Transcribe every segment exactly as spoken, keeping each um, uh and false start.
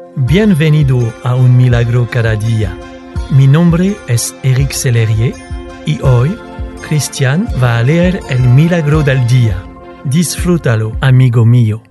Bienvenido a Un Milagro Cada Día. Mi nombre es Eric Sellerier y hoy Cristian va a leer el Milagro del Día. Disfrútalo, amigo mío.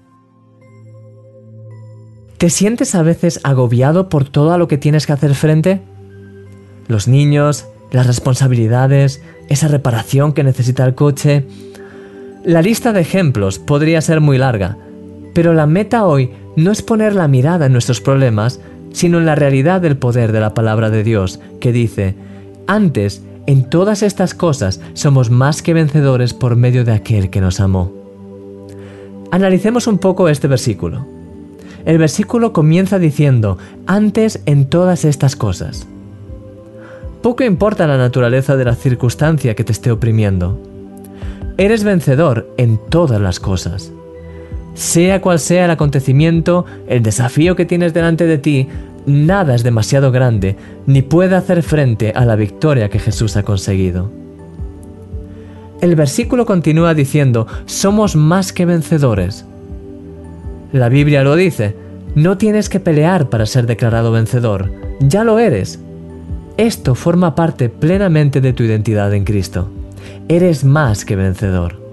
¿Te sientes a veces agobiado por todo a lo que tienes que hacer frente? Los niños, las responsabilidades, esa reparación que necesita el coche. La lista de ejemplos podría ser muy larga, pero la meta hoy no es poner la mirada en nuestros problemas, sino en la realidad del poder de la palabra de Dios, que dice: antes, en todas estas cosas, somos más que vencedores por medio de aquel que nos amó. Analicemos un poco este versículo. El versículo comienza diciendo: antes en todas estas cosas. Poco importa la naturaleza de la circunstancia que te esté oprimiendo. Eres vencedor en todas las cosas. Sea cual sea el acontecimiento, el desafío que tienes delante de ti, nada es demasiado grande ni puede hacer frente a la victoria que Jesús ha conseguido. El versículo continúa diciendo: somos más que vencedores. La Biblia lo dice: no tienes que pelear para ser declarado vencedor, ya lo eres. Esto forma parte plenamente de tu identidad en Cristo. Eres más que vencedor.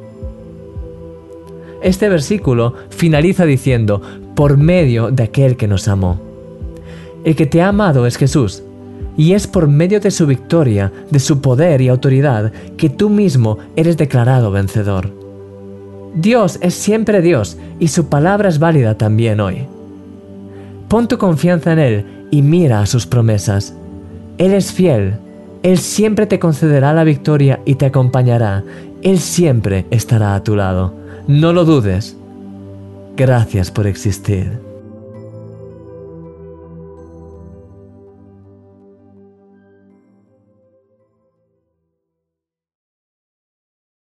Este versículo finaliza diciendo: por medio de aquel que nos amó. El que te ha amado es Jesús, y es por medio de su victoria, de su poder y autoridad, que tú mismo eres declarado vencedor. Dios es siempre Dios, y su palabra es válida también hoy. Pon tu confianza en Él y mira a sus promesas. Él es fiel, Él siempre te concederá la victoria y te acompañará. Él siempre estará a tu lado. No lo dudes. Gracias por existir.